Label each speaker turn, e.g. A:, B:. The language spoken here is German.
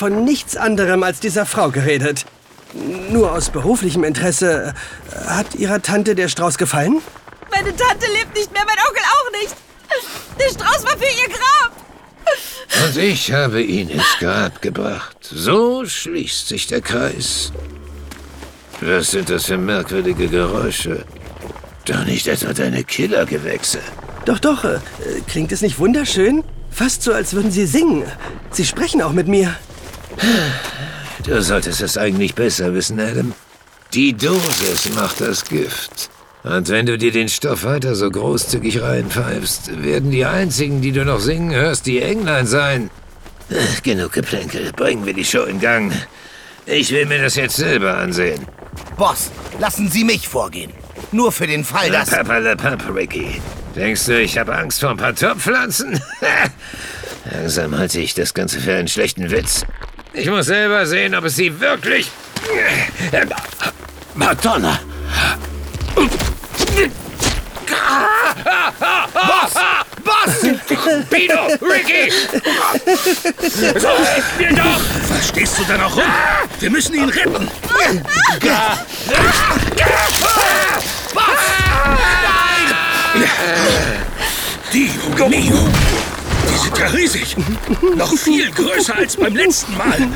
A: von nichts anderem als dieser Frau geredet. Nur aus beruflichem Interesse. Hat Ihrer Tante der Strauß gefallen?
B: Meine Tante lebt nicht mehr, mein Onkel auch nicht. Der Strauß war für ihr Grab.
C: Und ich habe ihn ins Grab gebracht. So schließt sich der Kreis. Was sind das für merkwürdige Geräusche? Doch nicht etwa deine Killergewächse.
A: Doch, klingt es nicht wunderschön? Fast so, als würden Sie singen. Sie sprechen auch mit mir.
C: Du solltest es eigentlich besser wissen, Adam. Die Dosis macht das Gift. Und wenn du dir den Stoff weiter so großzügig reinpfeifst, werden die einzigen, die du noch singen hörst, die Englein sein. Genug Geplänkel, bringen wir die Show in Gang. Ich will mir das jetzt selber ansehen.
D: Boss, lassen Sie mich vorgehen. Nur für den Fall, dass...
C: Papalapap, Ricky. Denkst du, ich habe Angst vor ein paar Topfpflanzen? Langsam halte ich das Ganze für einen schlechten Witz. Ich muss selber sehen, ob es sie wirklich...
D: Madonna! Boss!
C: Pino! Ricky! So helft mir doch!
E: Was stehst du da noch rum? Wir müssen ihn retten. Dio mio! Die sind ja riesig. Noch viel größer als beim letzten Mal.